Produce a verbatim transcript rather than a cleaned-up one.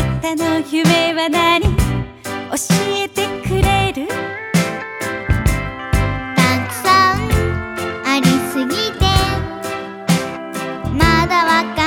たの夢は何？教えてくれる？ たくさんありすぎてまだわか